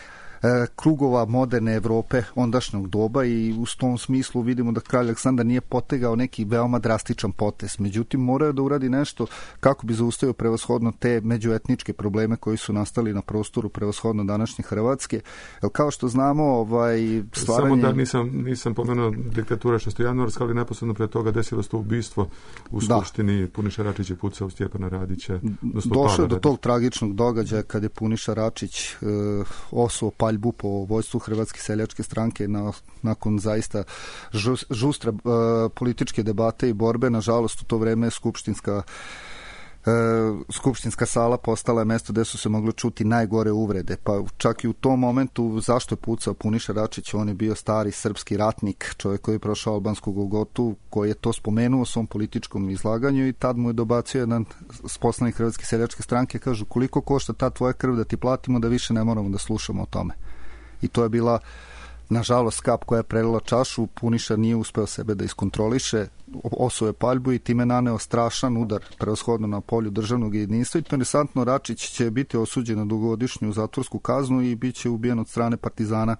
krugova moderne Evrope ondašnjeg doba i u tom smislu vidimo da kralj Aleksandar nije potegao neki veoma drastičan potez. Međutim, morao da uradi nešto kako bi zaustavio prevashodno te međuetničke probleme koji su nastali na prostoru prevashodno današnje Hrvatske. Jer kao što znamo, ovaj, stvaranje... Samo da nisam, nisam pomenuo diktatura šestojanuarska, ali neposredno pre toga desilo se to ubistvo u Skupštini. Da. Puniša Račić je pucao Stjepana Radića. Došao do tog tragičnog događaja kad je Puniša Račić e, osuo paljbu po vojstvu Hrvatske seljačke stranke na, nakon zaista žus, žustra e, političke debate i borbe. Nažalost, u to vreme skupštinska e, skupštinska sala postala je mesto gde su se moglo čuti najgore uvrede. Pa čak i u tom momentu zašto je pucao Puniša Račić? On je bio stari srpski ratnik, čovjek koji je prošao albansku Golgotu, koji je to spomenuo u svom političkom izlaganju i tad mu je dobacio jedan poslanik Hrvatske seljačke stranke, kažu koliko košta ta tvoja krv da ti platimo da više ne moramo da slušamo o tome. I to je bila, nažalost, kap koja je prelila čašu. Puniša nije uspeo sebe da iskontroliše, osuo je paljbu i time naneo strašan udar prevashodno na polju državnog jedinstva. I interesantno, Račić će biti osuđen na dugogodišnju zatvorsku kaznu i bit će ubijen od strane partizana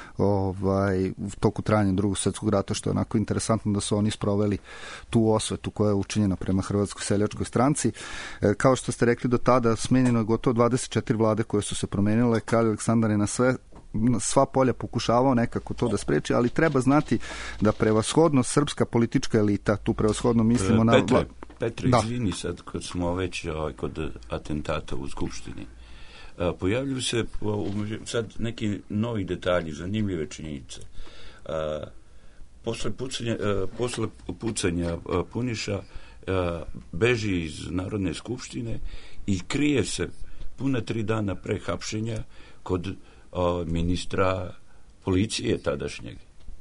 ovaj, u toku trajanja drugog svjetskog rata, što je onako interesantno da su oni sproveli tu osvetu koja je učinjena prema Hrvatskoj seljačkoj stranci. E, kao što ste rekli, do tada smenjeno je gotovo dvadeset četiri vlade koje su se promenile. Kralj Aleksandar je na sve sva polja pokušavao nekako to da spreči, ali treba znati da prevashodno srpska politička elita, tu prevashodno mislimo na... Petre, Petre da. Izvini sad, kad smo već ovaj, kod atentata u Skupštini, a, pojavljuju se u, sad neki novi detalji, zanimljive činjenice. A, posle pucanja, a, posle pucanja a, Puniša a, beži iz Narodne skupštine i krije se puna tri dana pre hapšenja kod o, ministra policije tadašnjeg.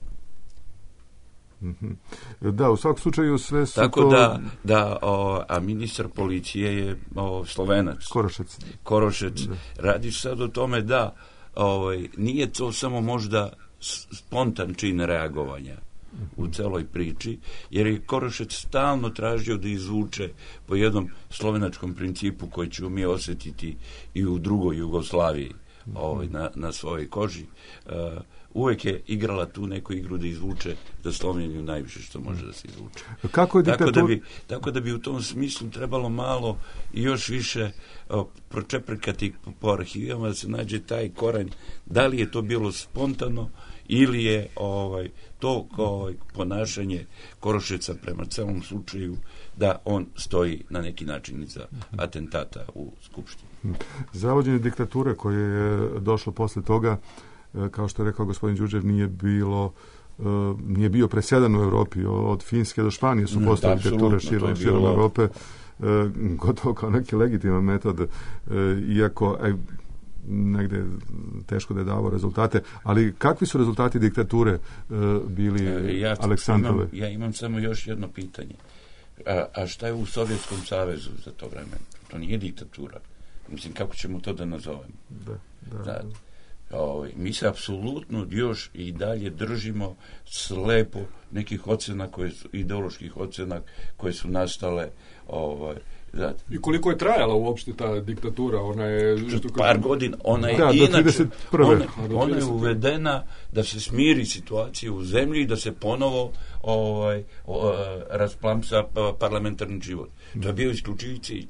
Mm-hmm. Da, u svakom slučaju sve su tako to... da, da o, a ministar policije je o, Slovenac. Korošec. Korošec. Da. Radi sad o tome da ovaj, nije to samo možda spontan čin reagovanja mm-hmm. u celoj priči, jer je Korošec stalno tražio da izvuče po jednom slovenačkom principu koji ćemo mi osjetiti i u drugoj Jugoslaviji. Ovaj, na, na svojoj koži. Uh, uvek je igrala tu neku igru da izvuče za Sloveniju najviše što može da se izvuče. Kako je diktatur... tako, da bi, tako da bi u tom smislu trebalo malo i još više uh, pročeprkati po arhivama da se nađe taj koren, da li je to bilo spontano ili je ovaj, to ovaj, ponašanje Korošeca prema celom slučaju da on stoji na neki način iza atentata u Skupštini. Zavođenje diktature koje je došlo posle toga, kao što je rekao gospodin Đurđev, nije bilo nije bio presedan u Evropi. Od Finske do Španije su postale diktature širom, širom Evrope, gotovo kao neki legitiman metod, iako negde teško da je davo rezultate, ali kakvi su rezultati diktature bili ja Aleksandrove? Imam, ja imam samo još jedno pitanje. A, a šta je u Sovjetskom savezu za to vreme? To nije diktatura. Mislim, kako ćemo to da nazovemo? Da, da. da. O, mi se apsolutno još i dalje držimo slepo nekih ocena koje su, ideoloških ocena koje su nastale ovaj, da. I koliko je trajala uopšte ta diktatura? Ona je... Par godina. Ona je da, inače, ona, ona je uvedena da se smiri situacija u zemlji i da se ponovo ovaj, o, rasplamsa parlamentarni život. To je bio isključivi cilj.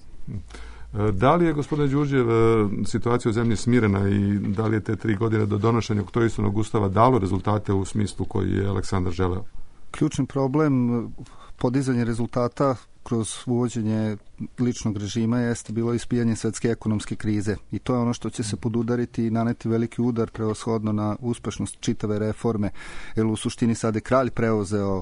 Da li je, gospodine Đurđev, situacija u zemlji smirena i da li je te tri godine do donošenja Oktoistonog ustava dalo rezultate u smislu koji je Aleksandar želeo? Ključni problem podizanje rezultata kroz uvođenje ličnog režima jeste bilo ispijanje svetske ekonomske krize i to je ono što će se podudariti i naneti veliki udar prevashodno na uspešnost čitave reforme, jer u suštini sad je kralj preuzeo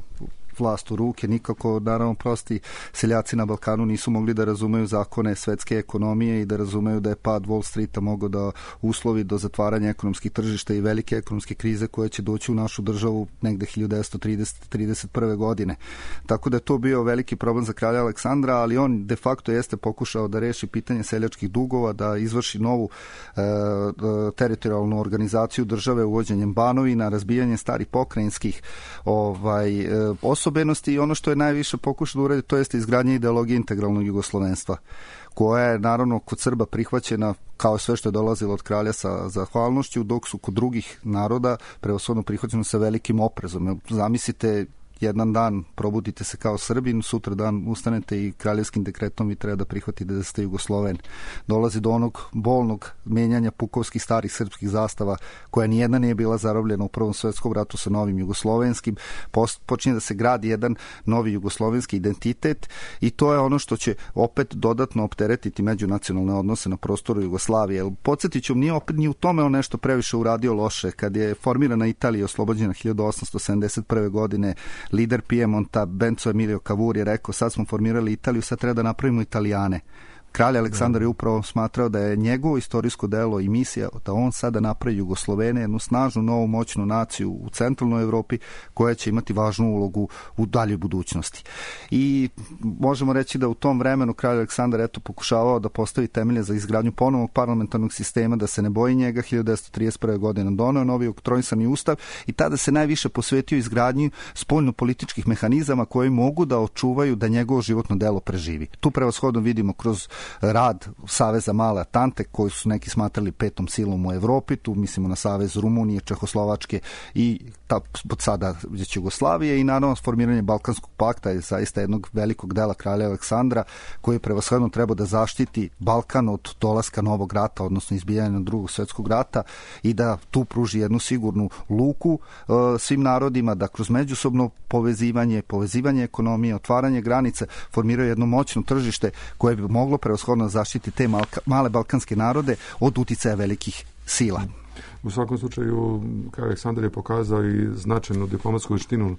vlast u ruke. Nikako, naravno, prosti seljaci na Balkanu nisu mogli da razumeju zakone svetske ekonomije i da razumeju da je pad Wall Streeta mogao da uslovi do zatvaranja ekonomskih tržišta i velike ekonomske krize koje će doći u našu državu negde hiljadu devetsto trideset trideset prve godine. Tako da je to bio veliki problem za kralja Aleksandra, ali on de facto jeste pokušao da reši pitanje seljačkih dugova, da izvrši novu e, teritorijalnu organizaciju države uvođenjem banovina, razbijanje starih pokrajinskih ovaj, e, osobenosti i ono što je najviše pokušao da uradi, to jeste izgradnja ideologije integralnog jugoslovenstva, koja je naravno kod Srba prihvaćena kao sve što je dolazilo od kralja sa zahvalnošću, dok su kod drugih naroda prevashodno prihvaćeno sa velikim oprezom. Zamislite, jedan dan probudite se kao Srbin, sutra dan ustanete i kraljevskim dekretom vi treba da prihvatite da ste Jugosloven. Dolazi do onog bolnog menjanja pukovskih starih srpskih zastava, koja nijedna nije bila zarobljena u Prvom svetskom ratu sa novim jugoslovenskim. Počinje da se gradi jedan novi jugoslovenski identitet i to je ono što će opet dodatno opteretiti međunacionalne odnose na prostoru Jugoslavije. Podsjetit ću, nije opet ni u tome on nešto previše uradio loše. Kad je formirana Italija oslobođena hiljadu osamsto sedamdeset prve godine, lider Piemonta Benco Emilio Cavour je rekao, sad smo formirali Italiju, sad treba da napravimo Italijane. Kralj Aleksandar je upravo smatrao da je njegovo istorijsko delo i misija da on sada napravi Jugoslovene, jednu snažnu, novu, moćnu naciju u centralnoj Evropi koja će imati važnu ulogu u daljoj budućnosti. I možemo reći da u tom vremenu kralj Aleksandar eto pokušavao da postavi temelje za izgradnju ponovnog parlamentarnog sistema, da se ne boji njega. hiljadu devetsto trideset prve godine doneo novi oktroisani ustav i tada se najviše posvetio izgradnji spoljno-političkih mehanizama koji mogu da očuvaju da njegovo životno delo preživi. Tu prevashodno vidimo kroz rad Saveza Male Atante, koji su neki smatrali petom silom u Evropi, tu mislimo na Savez Rumunije, Čehoslovačke i ta, pod sada već Jugoslavije, i naravno formiranje Balkanskog pakta je zaista jednog velikog dela kralja Aleksandra, koji je prevashodno trebao da zaštiti Balkan od dolaska novog rata, odnosno izbijanja drugog svjetskog rata, i da tu pruži jednu sigurnu luku uh, svim narodima, da kroz međusobno povezivanje, povezivanje ekonomije, otvaranje granice formiraju jedno moćno tržište koje bi moglo prevashodno zaštiti te malka, male balkanske narode od uticaja velikih sila. U svakom slučaju, kralj Aleksandar je pokazao i značajnu diplomatsku veštinu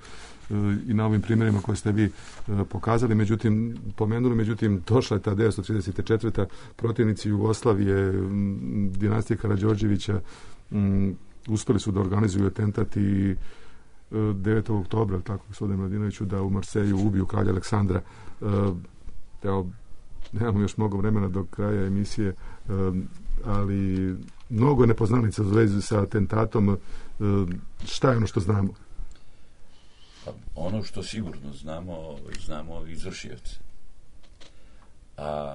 i na ovim primjerima koje ste vi pokazali, međutim, pomenuli, međutim, došla je ta devetsto trideset četvrta protivnici Jugoslavije, dinastije Karađorđevića, uspeli su da organizuju atentat i devetog oktobra, tako gospodine Mladinoviću, da u Marseju ubiju kralja Aleksandra. Evo, nemamo još mnogo vremena do kraja emisije, ali mnogo nepoznanica u vezi sa atentatom. Šta je ono što znamo? Ono što sigurno znamo, znamo izvršioce. A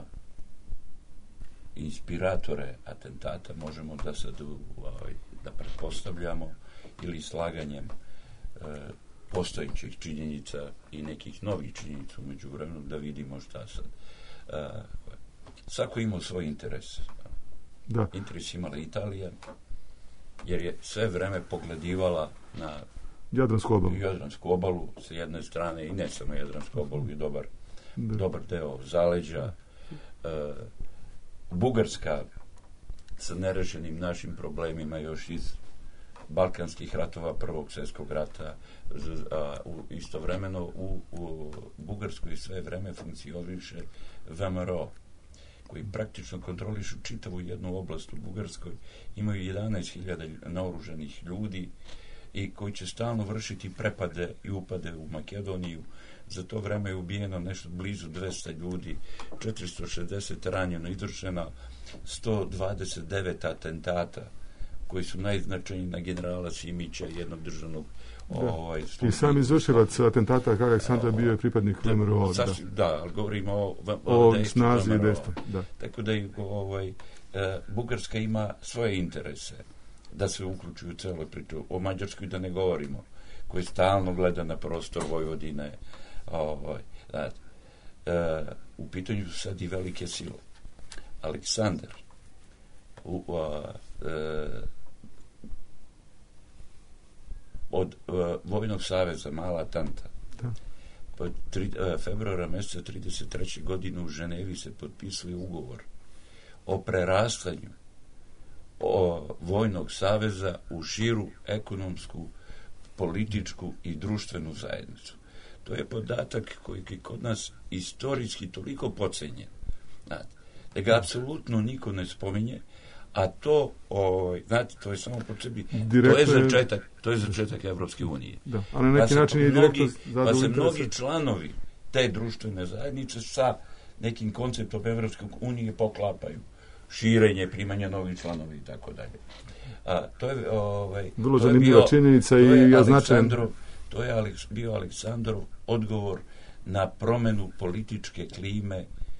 inspiratore atentata možemo da sad da pretpostavljamo ili slaganjem postojećih činjenica i nekih novih činjenica umeđu vremenu da vidimo šta sad. Uh, svako imao svoj interes. Da. Interes imala Italija, jer je sve vreme pogledivala na Jadransku obalu. Jadransku obalu sa jedne strane, i ne samo Jadransku obalu, i dobar, dobar deo zaleđa. Uh, Bugarska sa nerešenim našim problemima još iz balkanskih ratova, Prvog svjetskog rata, a, u, istovremeno u, u Bugarskoj sve vreme funkcioniše V M R O, koji praktično kontrolišu čitavu jednu oblast u Bugarskoj, imaju jedanaest hiljada naoružanih ljudi i koji će stalno vršiti prepade i upade u Makedoniju. Za to vreme je ubijeno nešto blizu dvesta ljudi, četiristo šezdeset ranjeno, izvršeno sto dvadeset devet atentata, koji su najznačajniji na generala Simića, jednog državnog ovaj, i sam izvršilac atentata kralja Aleksandra bio je pripadnik V M R O. Da, da, ali govorimo o, o, o snazi i dejstvu. Da. Tako da je, ovaj, e, Bugarska ima svoje interese da se uključuju u celoj priču. O Mađarskoj da ne govorimo, koji stalno gleda na prostor Vojvodine. Ovaj, da, e, u pitanju su sad i velike sile. Aleksandar u, a, e, od uh, Vojnog saveza Mala Atanta da. Pod tri, uh, februara meseca trideset treće godine u Ženevi se potpisuje ugovor o prerastanju o Vojnog saveza u širu ekonomsku, političku i društvenu zajednicu. to je podatak koji je kod nas istorijski toliko podcenjen, znate, da ga apsolutno niko ne spominje, a to, ovaj, znate, to je samo po sebi, direktno to je začetak, to je začetak Evropske unije. Da, a na neki pa način je direktno pa se mnogi članovi te društvene zajednice sa nekim konceptom Evropske unije poklapaju. Širenje, primanje novih članova i tako dalje. A to je ovaj vrlo zanimljiva činjenica i ja značajan. To je Aleks, bio Aleksandrov odgovor na promenu političke klime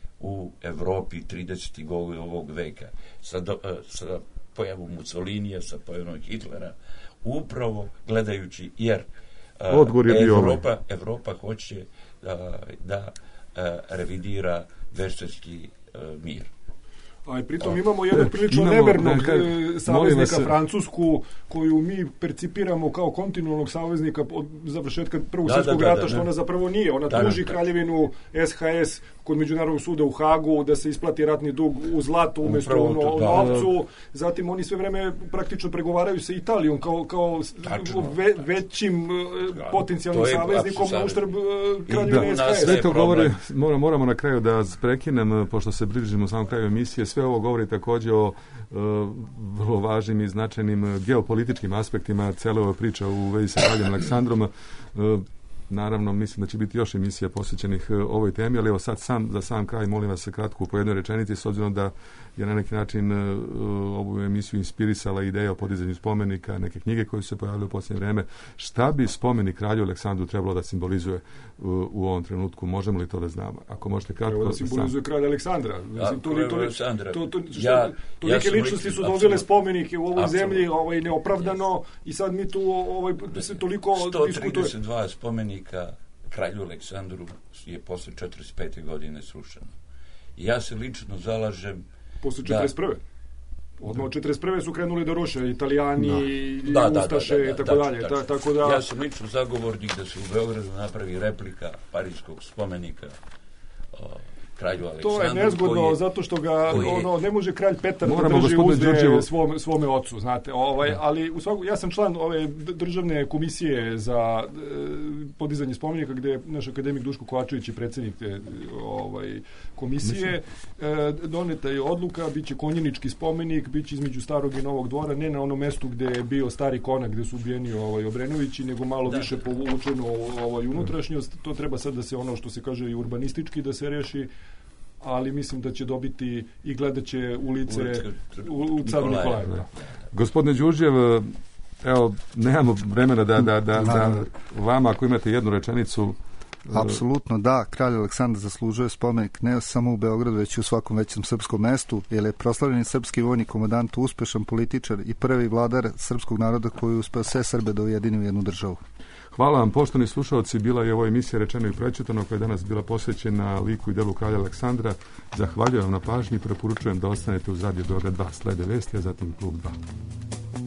u Evropi tridesetih godina ovog veka. Sa, do, sa pojavom Mussolinija, sa pojavom Hitlera, upravo gledajući, jer odgovor je bio Evropa, ovaj. Evropa hoće da, da revidira verskojski mir. A i pritom imamo jednog prilično nevernog saveznika se... Francusku, koju mi percipiramo kao kontinualnog saveznika od završetka Prvog svjetskog rata, da, što da. Ona zapravo nije. Ona da, tuži da, kraljevinu S H S kod Međunarodnog suda u Hagu da se isplati ratni dug u zlatu umjesto u no, novcu. Zatim oni sve vreme praktično pregovaraju sa Italijom kao, kao ve, većim da, potencijalnim saveznikom na uštrb kraljevine S H S. Sve to govori, moramo na kraju da prekinem, pošto se bližimo samom kraju emisije. Sve ovo govori također o uh, vrlo važnim i značajnim geopolitičkim aspektima cele ove priče u vezi sa kraljem Aleksandrom. Uh, naravno, mislim da će biti još emisija posvećenih uh, ovoj temi, ali evo sad sam, za sam kraj molim vas kratko po jednoj rečenici, s obzirom da je na neki način uh, ovu emisiju inspirisala ideja o podizanju spomenika, neke knjige koje su se pojavile u posljednje vreme. Šta bi spomenik kralju Aleksandru trebalo da simbolizuje uh, u ovom trenutku? Možemo li to da znamo? Ako možete kratko... Treba da simbolizuje kralj Aleksandra. Mislim, to, to, Aleksandra. To, to, što, ja, tolike ja ličnosti su dobile spomenike u ovoj absolut. zemlji ovaj, neopravdano yes. i sad mi tu ovaj, se toliko diskutuje. sto trideset dva spomenika kralju Aleksandru je posle četrdeset pete godine srušeno. Ja se lično zalažem posle četrdeset prve Odmah od četrdeset prve su krenuli da ruše Italijani, da. Da, Ustaše i tako dalje. Da, tako da... Ja sam lično zagovornik da se u Beogradu napravi replika parijskog spomenika o, kralju Aleksandru. To je nezgodno je, zato što ga ono, ne može kralj Petar da drži uzde svom, svome ocu, znate. Ovaj, ali u svaku, ja sam član ove državne komisije za e, podizanje spomenika gdje je naš akademik Duško Kovačević i predsjednik te ovaj, komisije. E, doneta je odluka, bit će konjenički spomenik, bit će između Starog i Novog dvora, ne na onom mestu gdje je bio Stari Konak, gdje su ubijeni ovaj, Obrenovići, nego malo da, više povučeno ovaj, unutrašnjost. To treba sad da se ono što se kaže i urbanistički da se reši, ali mislim da će dobiti i gledat će ulice u, u Caru Nikolaja. Da. Gospodine Đurđev, evo, nemamo vremena da, da, da, da vama, ako imate jednu rečenicu. Apsolutno, da, kralj Aleksandar zaslužuje spomenik ne samo u Beogradu, već i u svakom većem srpskom mestu, jer je proslavljeni srpski vojni komandant, uspešan političar i prvi vladar srpskog naroda koji je uspeo sve Srbe da ujedini u jednu državu. Hvala vam, poštovani slušalci, bila je ovo emisija Rečeno i prečitano koja je danas bila posvećena liku i delu kralja Aleksandra. Zahvaljujem vam na pažnji i preporučujem da ostanete uz Radio Beograd dva, slede vesti, a zatim Klub dva.